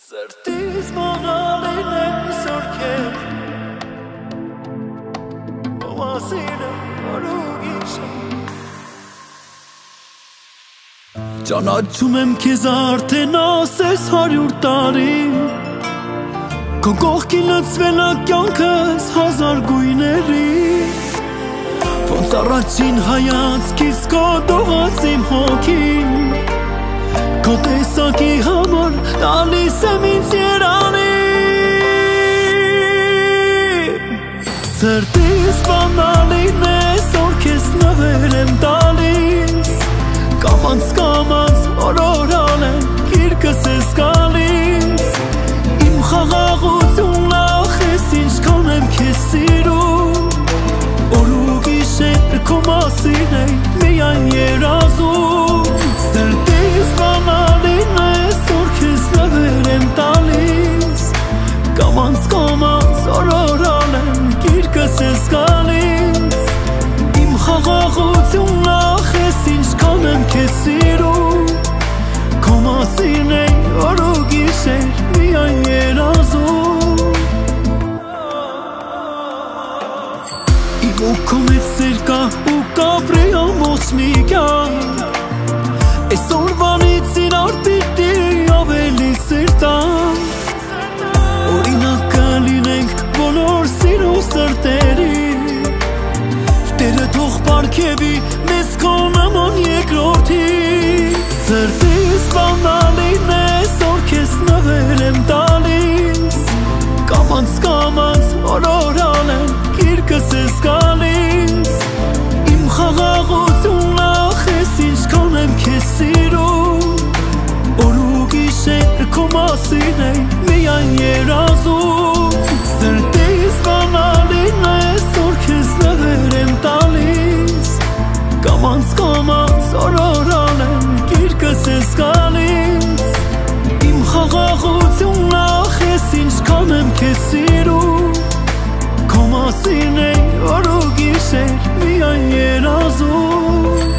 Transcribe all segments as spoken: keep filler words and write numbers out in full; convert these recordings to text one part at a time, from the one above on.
Սրտիս մանալին եմ սորքել Ո ասինը արուգիշ Ճանաչում եմ քեզ արդեն ասես հարյուր տարի Քո կողքին լցվել ա կյանքս հազար գույների Ոնց առաջին հայացքից քո դողաց իմ հոգին Քո տեսակի համար տալիս եմ ինձ երանի Սրտիս բանալին ես որ քեզ նվեր եմ տալիս Կամանց կամանց օրորան եմ գիրկս ես գալիս Իմ խաղաղություն լախ ես ինչքան եմ քեզ սիրում Օր ու գիշեր քո մասին է միայն երազում Սրտիս բանալին ես որ քեզ նվեր եմ տալիս Կամանց կամանց օրորան եմ գիրկս ես գալիս Իմ խաղաղություն լախ ես ինչքան եմ քեզ սիրում Քո մասին է օր ու գիշեր միայն երազում Իմ ու քո մեծ սեր կա ու կապրի ամոց մի կյանք Այսօրվանից իրար պիտի ավելի սրտանք Օրինակ կլինենք բոլոր սիրո սրտերի Տերը թող պարգևի մեզ քո նման երկրորդի Սրտիս բանալին ես որ քեզ նվեր եմ տալիս Կամանց կամանց օրորան եմ գիրկս ես գալիս Իմ խաղաղություն լախ ես ինչքան եմ քեզ սիրում Օր ու գիշեր քո մասին է միայն երազում Սրտիս բանալին ես որ քեզ նվեր եմ տալիս Կամանց կամանց օրորան եմ գիրկս ես գալիս Իմ խաղաղություն լախ ես ինչքան եմ քեզ սիրում Քո մասին է օր ու գիշեր միայն երազում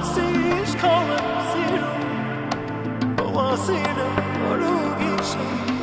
I'll see you,